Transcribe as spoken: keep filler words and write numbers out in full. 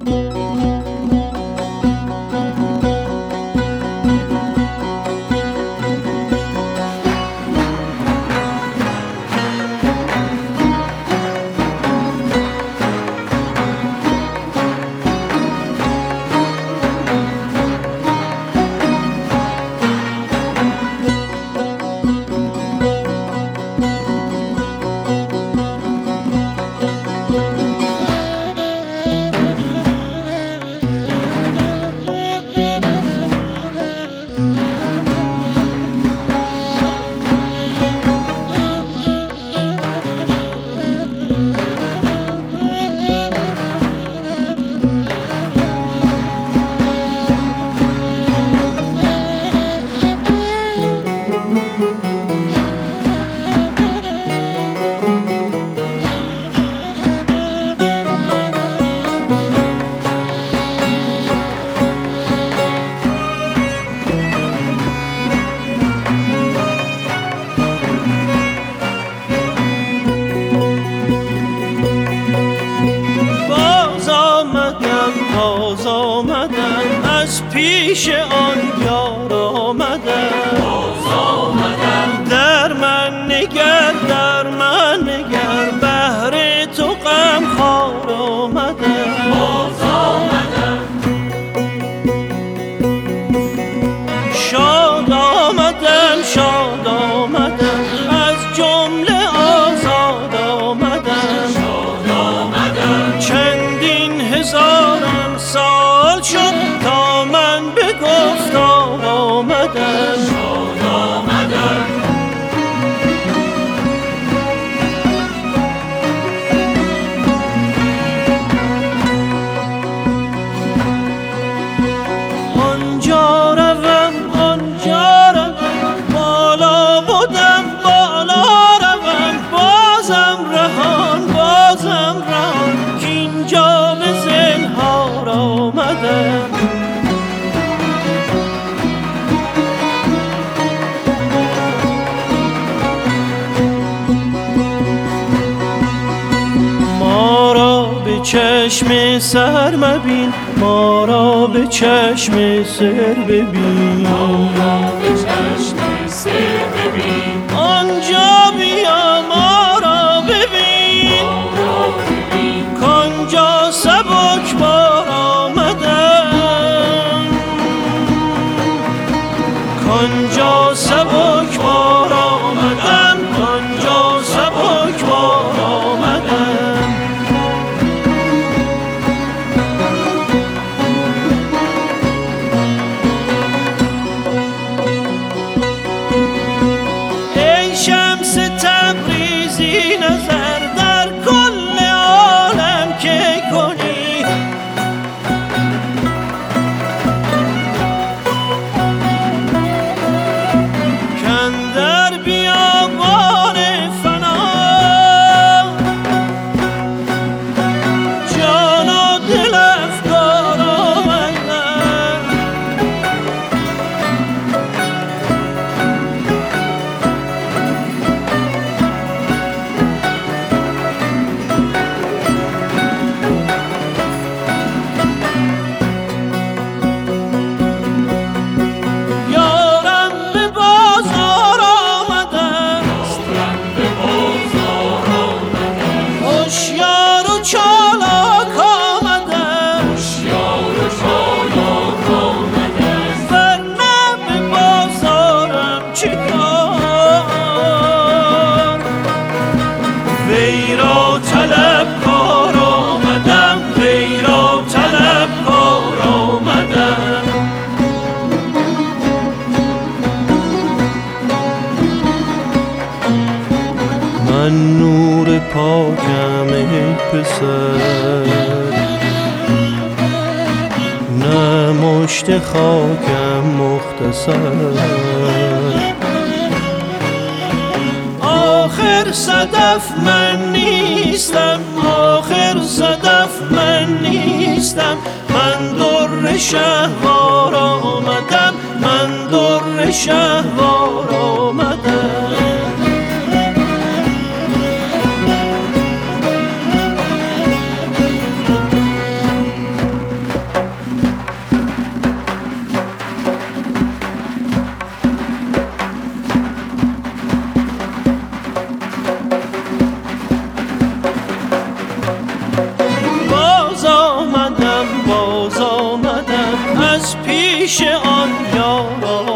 باز آمدم از پیش آن یار آمدم، باز آمدم در من نگر در من نگر بهر تو غم خوار آمدم، باز آمدم شاد آمدم شاد آمدم از جمله آزاد آمدم، شاد آمدم چندین هزارم سال شد تا من به گفتار آمدم، شاد آمدم آنجا روم آنجا روم بالا بودم بالا روم بازم رهان بازم رهان کینجا به زنهار آمدم، ما را به چشم سر مبین ما را به چشم سر ببین، ما را به چشم سر ببین آنجا بیا ما را ببین، ما را ببین کانجا سبک بار آمدم، کانجا سبک بار آمدم کانجا سبک بار آمدم، ای شمس تبریزی نظر در کل عالم که کنی، کاندر بیابان فنا جان و دل افکار آمدم، یارم به بازار آمدم هوشیار و چالاک آمدم ورنه به بازارم چیکار، وی را طلبکار آمدم وی را طلبکار آمدم، من نور پاکم ای پسر نه مشت خاکم مختصر، آخر صدف من نیستم آخر صدف من نیستم من در شهوار آمدم من در شهوار آمدم، پیش آن یاران